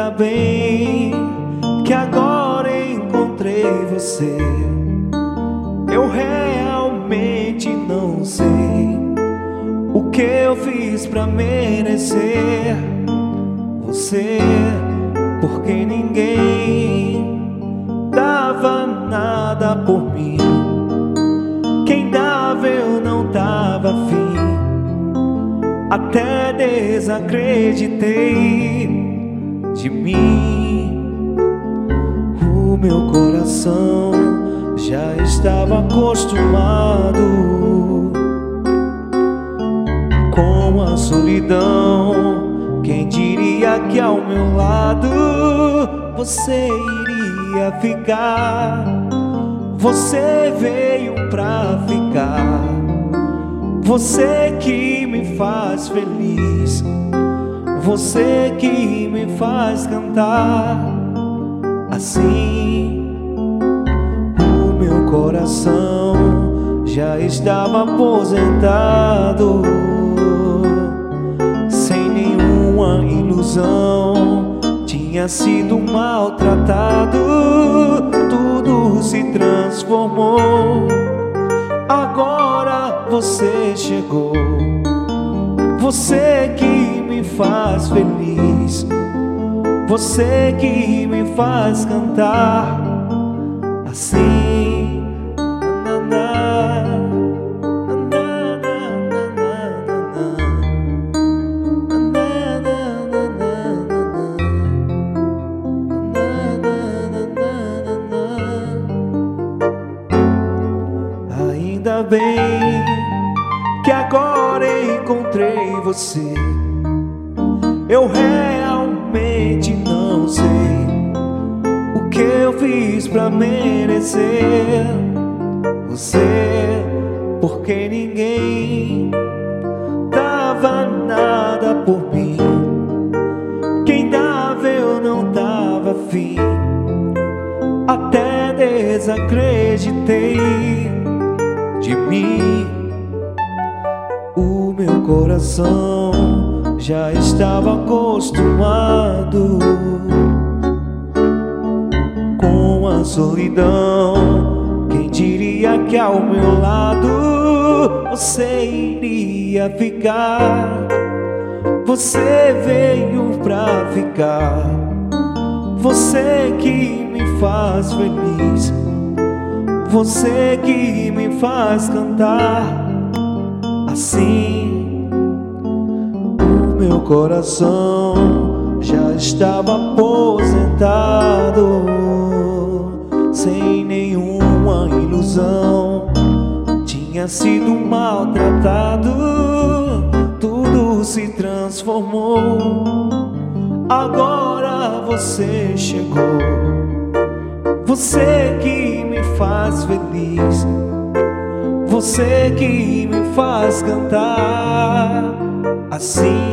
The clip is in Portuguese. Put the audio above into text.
Ainda bem que agora encontrei você. Eu realmente não sei o que eu fiz pra merecer você, porque ninguém dava nada por mim. Quem dava eu não tava afim. Até desacreditei de mim. O meu coração já estava acostumado com a solidão. Quem diria que ao meu lado você iria ficar? Você veio pra ficar. Você que me faz feliz, você que me faz cantar. Assim, o meu coração já estava aposentado, sem nenhuma ilusão. Tinha sido maltratado, tudo se transformou. Agora você chegou, você que me faz feliz, você que me faz cantar. Assim, ainda bem que agora encontrei você. Eu realmente não sei o que eu fiz pra merecer você, porque ninguém dava nada por mim. Quem dava eu não tava afim. Até desacreditei de mim. O meu coração já estava acostumado com a solidão. Quem diria que ao meu lado você iria ficar? Você veio pra ficar. Você que me faz feliz, você que me faz cantar. Assim, o meu coração já estava aposentado, sem nenhuma ilusão. Tinha sido maltratado, tudo se transformou. Agora você chegou, você que me faz feliz, você que me faz cantar. Assim,